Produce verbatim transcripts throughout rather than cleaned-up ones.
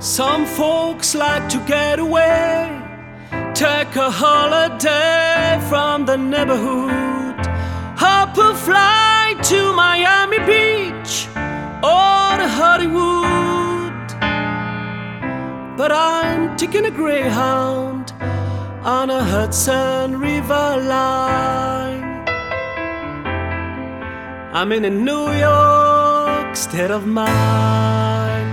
Some folks like to get away, take a holiday from the neighborhood, hop a flight to Miami Beach or to Hollywood. But I'm taking a Greyhound on a Hudson River line. I'm in a New York state of mind.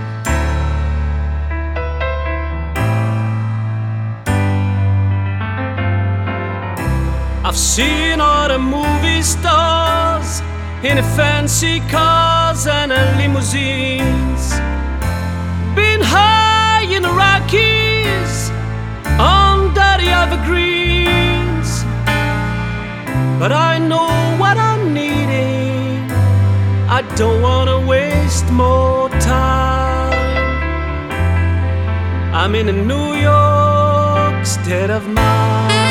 I've seen all the movie stars in the fancy cars and the limousines, been high in the Rockies under the evergreens. But I know what I'm needing, I don't wanna waste more time. I'm in a New York state of mind.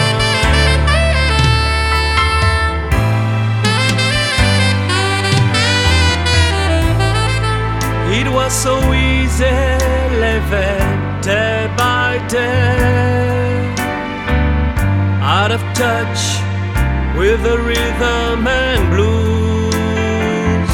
It was so easy living day by day, out of touch with the rhythm and blues.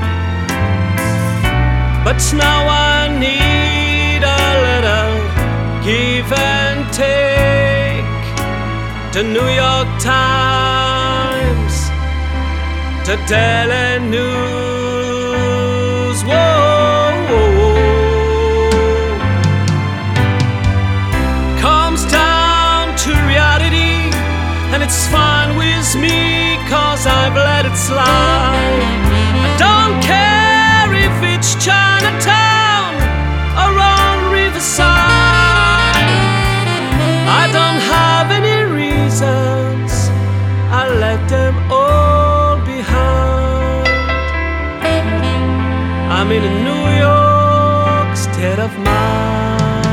But now I need a little give and take. The New York Times, the Daily News. Whoa. And it's fine with me, cause I've let it slide. I don't care if it's Chinatown or on Riverside. I don't have any reasons, I let them all behind. I'm in a New York state of mind.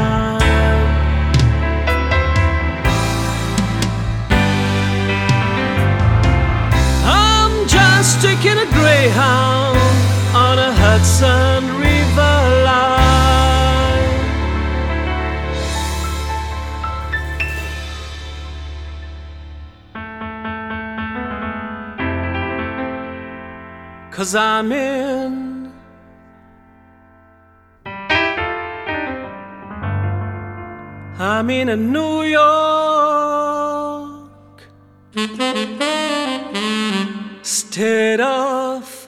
Taking a Greyhound on a Hudson River line. 'Cause I'm in I'm in a New York state of